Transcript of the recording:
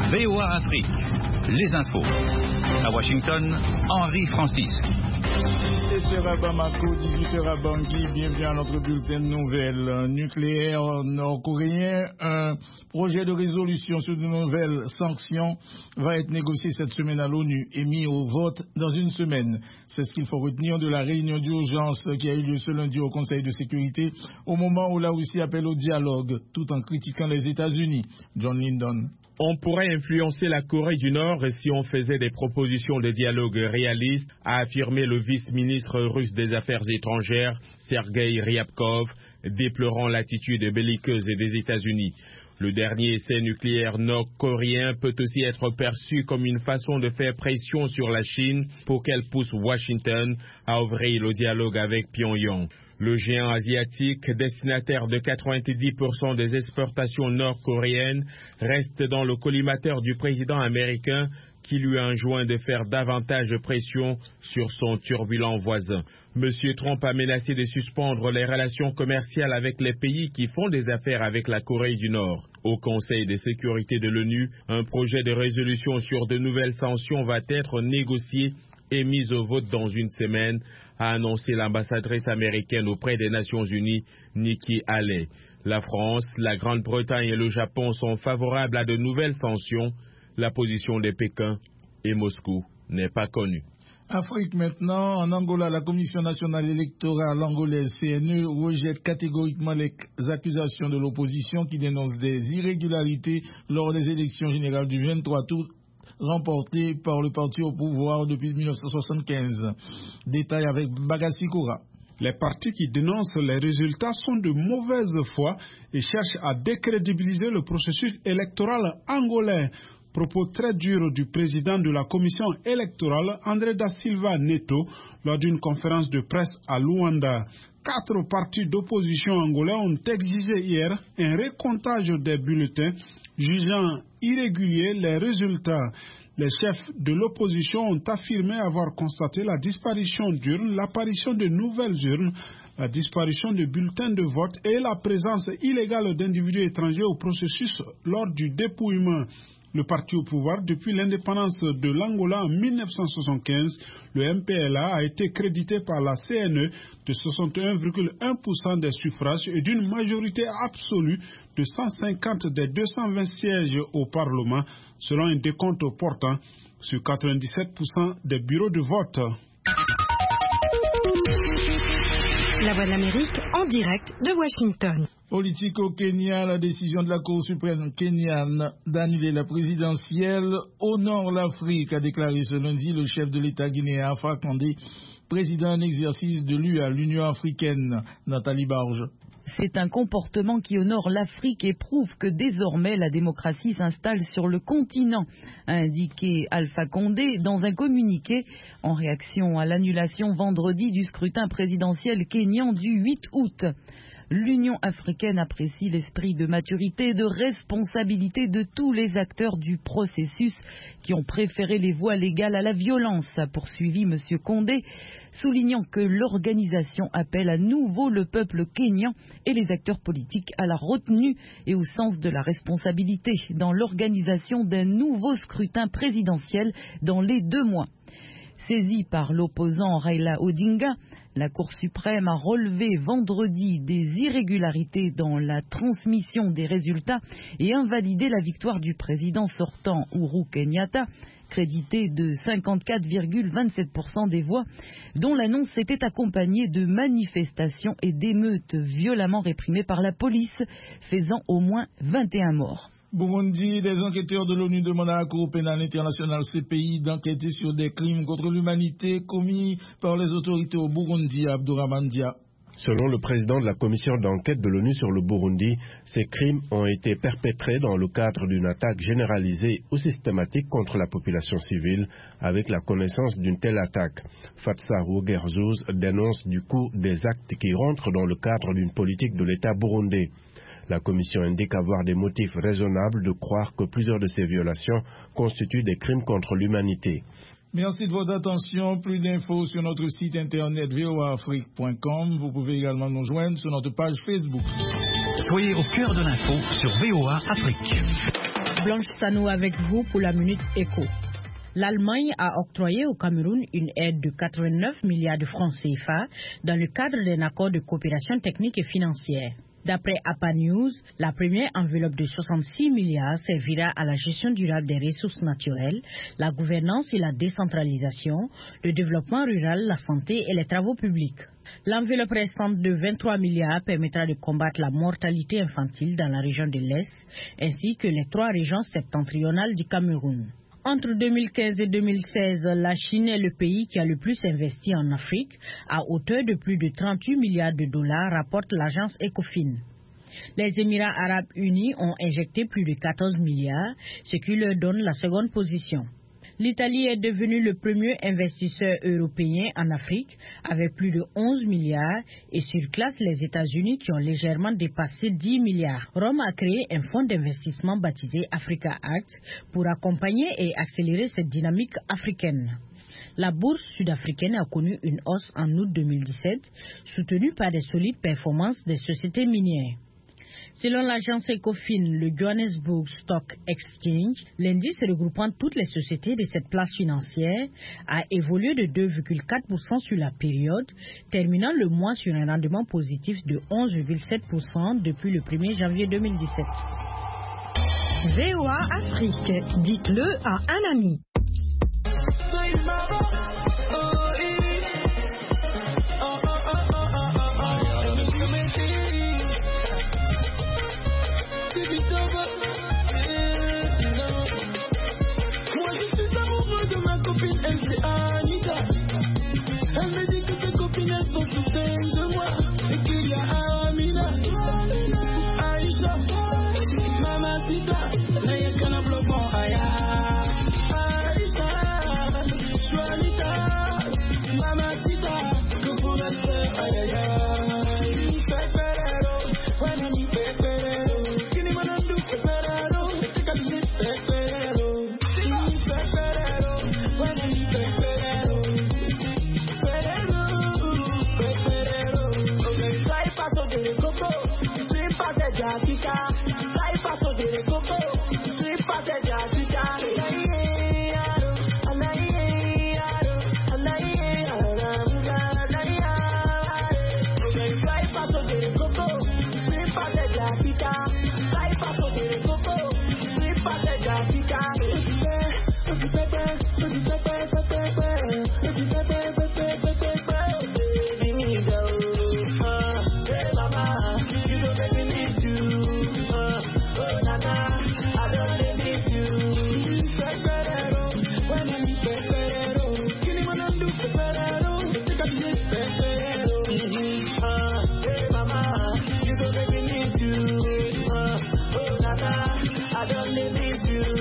VOA Afrique, les infos. À Washington, Henri Francis. 17h à Bamako, 18h à Bangui, bienvenue à notre bulletin de nouvelles. Nucléaire nord-coréen, un projet de résolution sur de nouvelles sanctions va être négocié cette semaine à l'ONU et mis au vote dans une semaine. C'est ce qu'il faut retenir de la réunion d'urgence qui a eu lieu ce lundi au Conseil de sécurité, au moment où la Russie appelle au dialogue, tout en critiquant les États-Unis. John Lyndon. On pourrait influencer la Corée du Nord si on faisait des propositions de dialogue réalistes, a affirmé le vice-ministre russe des Affaires étrangères, Sergei Ryabkov, déplorant l'attitude belliqueuse des États-Unis. Le dernier essai nucléaire nord-coréen peut aussi être perçu comme une façon de faire pression sur la Chine pour qu'elle pousse Washington à ouvrir le dialogue avec Pyongyang. Le géant asiatique, destinataire de 90% des exportations nord-coréennes, reste dans le collimateur du président américain qui lui a enjoint de faire davantage de pression sur son turbulent voisin. M. Trump a menacé de suspendre les relations commerciales avec les pays qui font des affaires avec la Corée du Nord. Au Conseil de sécurité de l'ONU, un projet de résolution sur de nouvelles sanctions va être négocié et mis au vote dans une semaine, a annoncé l'ambassadrice américaine auprès des Nations Unies, Nikki Haley. La France, la Grande-Bretagne et le Japon sont favorables à de nouvelles sanctions. La position de Pékin et Moscou n'est pas connue. Afrique maintenant, en Angola, la Commission nationale électorale angolaise CNE rejette catégoriquement les accusations de l'opposition qui dénonce des irrégularités lors des élections générales du 23 août remportées par le parti au pouvoir depuis 1975. Détail avec Bagassi Koura. Les partis qui dénoncent les résultats sont de mauvaise foi et cherchent à décrédibiliser le processus électoral angolais. Propos très durs du président de la commission électorale, André da Silva Neto, lors d'une conférence de presse à Luanda. 4 partis d'opposition angolais ont exigé hier un recomptage des bulletins, jugeant irréguliers les résultats. Les chefs de l'opposition ont affirmé avoir constaté la disparition d'urnes, l'apparition de nouvelles urnes, la disparition de bulletins de vote et la présence illégale d'individus étrangers au processus lors du dépouillement. Le parti au pouvoir depuis l'indépendance de l'Angola en 1975, le MPLA a été crédité par la CNE de 61,1% des suffrages et d'une majorité absolue de 150 des 220 sièges au Parlement, selon un décompte portant sur 97% des bureaux de vote. La Voix de l'Amérique en direct de Washington. Politique au Kenya, la décision de la Cour suprême kenyane d'annuler la présidentielle honore l'Afrique, a déclaré ce lundi le chef de l'État guinéen Alpha Condé, président en exercice de l'UA, l'Union africaine. Nathalie Barge. C'est un comportement qui honore l'Afrique et prouve que désormais la démocratie s'installe sur le continent, a indiqué Alpha Condé dans un communiqué en réaction à l'annulation vendredi du scrutin présidentiel kényan du 8 août. L'Union africaine apprécie l'esprit de maturité et de responsabilité de tous les acteurs du processus qui ont préféré les voies légales à la violence, a poursuivi M. Condé, soulignant que l'organisation appelle à nouveau le peuple kényan et les acteurs politiques à la retenue et au sens de la responsabilité dans l'organisation d'un nouveau scrutin présidentiel dans les 2 mois. Saisie par l'opposant Raila Odinga, la Cour suprême a relevé vendredi des irrégularités dans la transmission des résultats et invalidé la victoire du président sortant Uhuru Kenyatta, crédité de 54,27% des voix, dont l'annonce était accompagnée de manifestations et d'émeutes violemment réprimées par la police, faisant au moins 21 morts. Burundi, des enquêteurs de l'ONU demandent à la Cour pénale internationale CPI d'enquêter sur des crimes contre l'humanité commis par les autorités au Burundi, Abdourahmane Dia. Selon le président de la commission d'enquête de l'ONU sur le Burundi, ces crimes ont été perpétrés dans le cadre d'une attaque généralisée ou systématique contre la population civile, avec la connaissance d'une telle attaque. Fatsa Rougerzouz dénonce du coup des actes qui rentrent dans le cadre d'une politique de l'État burundais. La commission indique avoir des motifs raisonnables de croire que plusieurs de ces violations constituent des crimes contre l'humanité. Merci de votre attention. Plus d'infos sur notre site internet voaafrique.com. Vous pouvez également nous joindre sur notre page Facebook. Soyez au cœur de l'info sur VOA Afrique. Blanche Sanou avec vous pour la Minute Éco. L'Allemagne a octroyé au Cameroun une aide de 89 milliards de francs CFA dans le cadre d'un accord de coopération technique et financière. D'après APA News, la première enveloppe de 66 milliards servira à la gestion durable des ressources naturelles, la gouvernance et la décentralisation, le développement rural, la santé et les travaux publics. L'enveloppe restante de 23 milliards permettra de combattre la mortalité infantile dans la région de l'Est, ainsi que les 3 régions septentrionales du Cameroun. Entre 2015 et 2016, la Chine est le pays qui a le plus investi en Afrique, à hauteur de plus de 38 milliards de dollars, rapporte l'agence Ecofin. Les Émirats arabes unis ont injecté plus de 14 milliards, ce qui leur donne la seconde position. L'Italie est devenue le premier investisseur européen en Afrique avec plus de 11 milliards et surclasse les États-Unis qui ont légèrement dépassé 10 milliards. Rome a créé un fonds d'investissement baptisé Africa Act pour accompagner et accélérer cette dynamique africaine. La bourse sud-africaine a connu une hausse en août 2017, soutenue par des solides performances des sociétés minières. Selon l'agence Ecofin, le Johannesburg Stock Exchange, l'indice regroupant toutes les sociétés de cette place financière a évolué de 2,4% sur la période, terminant le mois sur un rendement positif de 11,7% depuis le 1er janvier 2017. VOA Afrique, dites-le à un ami. Elle me dit que ses copines elles sont toutes de moi et qu'il y a Amina, Aïcha, Mamacita, Nayakana Blofon, Aïcha, Juanita, Mamacita, que pour la sœur, aïe, Peperero, Wanani Peperero, Kini Manandu Peperero, Tekabili Peperero, Peperero, Wanani Peperero. I don't need you.